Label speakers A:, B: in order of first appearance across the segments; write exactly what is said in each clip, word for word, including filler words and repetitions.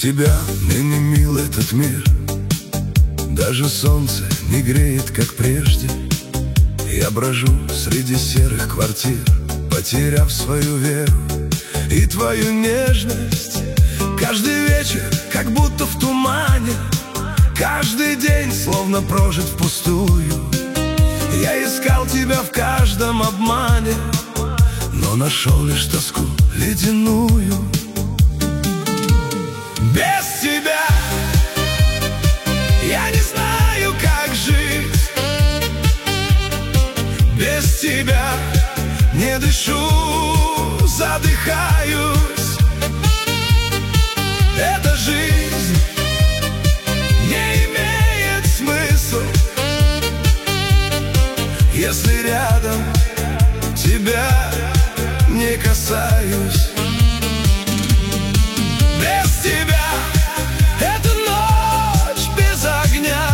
A: тебя мне не мил этот мир. Даже солнце не греет, как прежде. Я брожу среди серых квартир, потеряв свою веру и твою нежность. Каждый вечер, как будто в тумане, каждый день, словно прожит впустую. Я искал тебя в каждом обмане, но нашел лишь тоску ледяную. Без тебя я не знаю, как жить. Без тебя не дышу, задыхаюсь. Эта жизнь не имеет смысла, если рядом тебя не касаюсь. Без тебя это ночь без огня.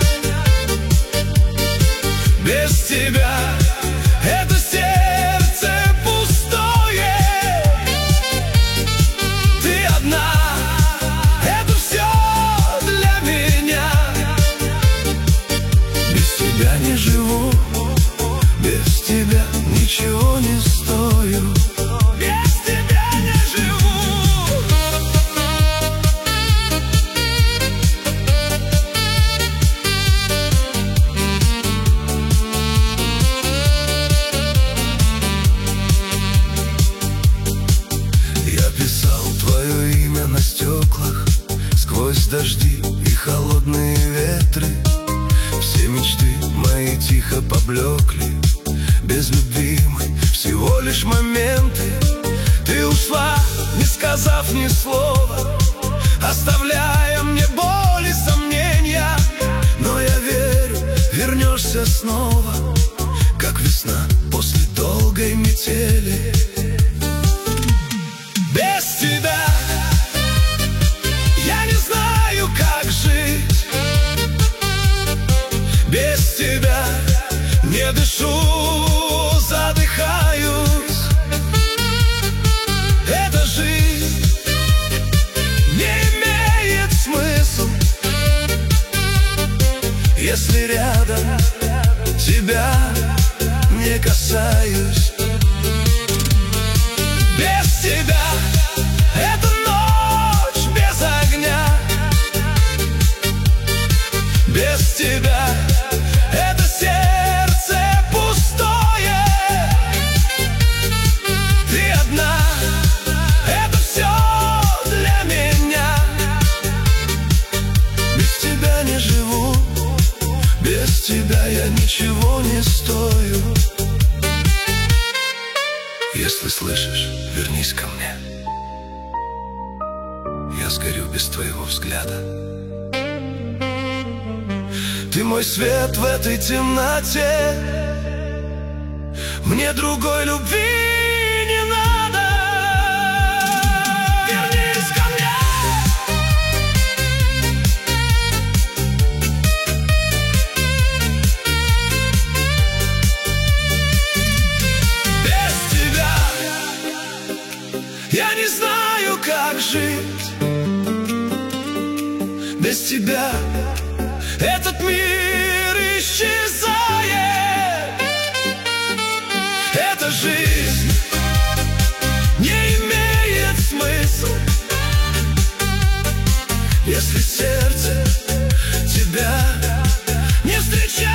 A: Без тебя это сердце пустое. Ты одна, это все для меня. Без тебя не живу, без тебя ничего не стою. Без тебя не живу. Я писал твое имя на стеклах сквозь дожди и холодные ветры. Все мечты мои тихо поблекли. Без любви мы всего лишь моменты. Ты ушла, не сказав ни слова, оставляя мне боль и сомнения. Но я верю, вернешься снова, как весна после долгой метели. Без тебя я не знаю, как жить. Без тебя не дышу, задыхаюсь. Эта жизнь не имеет смысла, если рядом тебя не касаюсь. Без тебя это ночь без огня. Без тебя это сердце пустое. Ты одна, это все для меня. Без тебя не живу, без тебя я ничего не стою. Если слышишь, вернись ко мне. Я сгорю без твоего взгляда. Ты мой свет в этой темноте. Мне другой любви не надо. Вернись ко мне. Без тебя я не знаю, как жить. Без тебя этот мир исчезает. Эта жизнь не имеет смысла, если сердце тебя не встречает.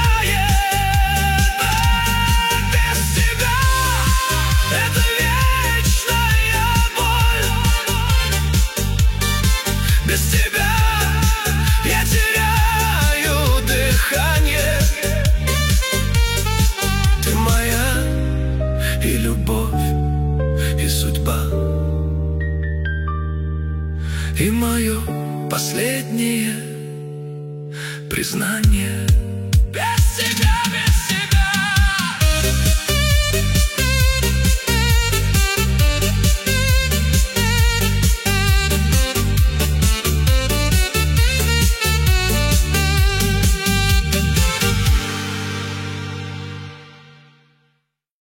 A: Без тебя это вечная боль. Без тебя я теряю дыхание. Ты моя и любовь, и судьба, и мое последнее признание. Без тебя